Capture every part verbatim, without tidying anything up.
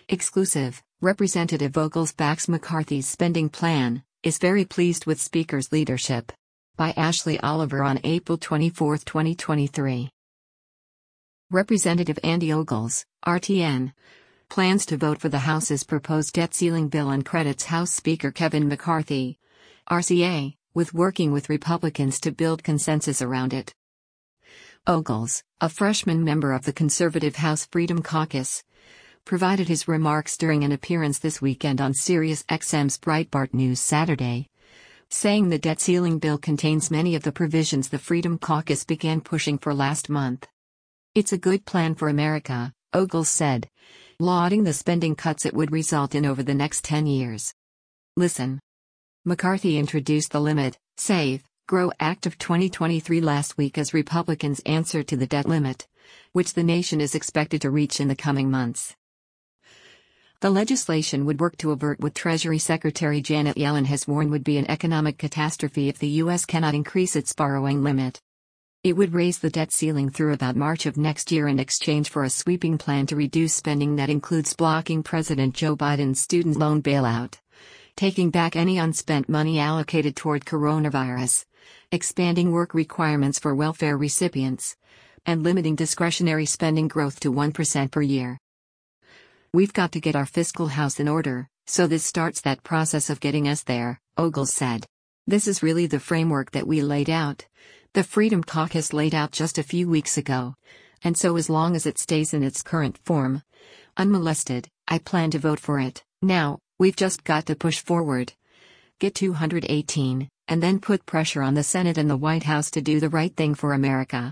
Exclusive, Representative Ogles backs McCarthy's spending plan, is very pleased with Speaker's leadership. By Ashley Oliver on April twenty-fourth, twenty twenty-three. Representative Andy Ogles, R T N, plans to vote for the House's proposed debt ceiling bill and credits House Speaker Kevin McCarthy, R C A, with working with Republicans to build consensus around it. Ogles, a freshman member of the conservative House Freedom Caucus, provided his remarks during an appearance this weekend on Sirius X M's Breitbart News Saturday, saying the debt ceiling bill contains many of the provisions the Freedom Caucus began pushing for last month. It's a good plan for America, Ogles said, lauding the spending cuts it would result in over the next ten years. Listen. McCarthy introduced the Limit, Save, Grow Act of twenty twenty-three last week as Republicans' answer to the debt limit, which the nation is expected to reach in the coming months. The legislation would work to avert what Treasury Secretary Janet Yellen has warned would be an economic catastrophe if the U S cannot increase its borrowing limit. It would raise the debt ceiling through about March of next year in exchange for a sweeping plan to reduce spending that includes blocking President Joe Biden's student loan bailout, taking back any unspent money allocated toward coronavirus, expanding work requirements for welfare recipients, and limiting discretionary spending growth to one percent per year. We've got to get our fiscal house in order, so this starts that process of getting us there, Ogles said. This is really the framework that we laid out, the Freedom Caucus laid out just a few weeks ago, and so as long as it stays in its current form, unmolested, I plan to vote for it. Now, we've just got to push forward, get two hundred eighteen, and then put pressure on the Senate and the White House to do the right thing for America.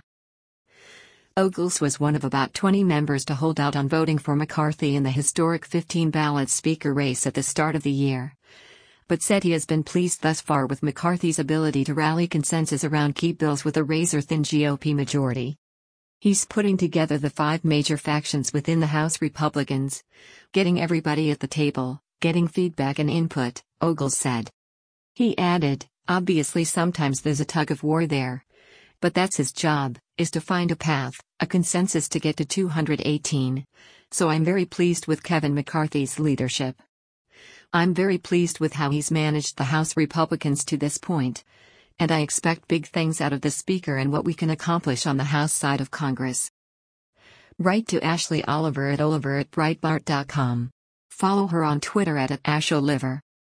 Ogles was one of about twenty members to hold out on voting for McCarthy in the historic fifteen-ballot Speaker race at the start of the year, but said he has been pleased thus far with McCarthy's ability to rally consensus around key bills with a razor-thin G O P majority. He's putting together the five major factions within the House Republicans, getting everybody at the table, getting feedback and input, Ogles said. He added, obviously sometimes there's a tug of war there, but that's his job, is to find a path, a consensus to get to two hundred eighteen, so I'm very pleased with Kevin McCarthy's leadership. I'm very pleased with how he's managed the House Republicans to this point, and I expect big things out of the Speaker and what we can accomplish on the House side of Congress. Write to Ashley Oliver at Oliver at Breitbart dot com. Follow her on Twitter at, at AshOliver.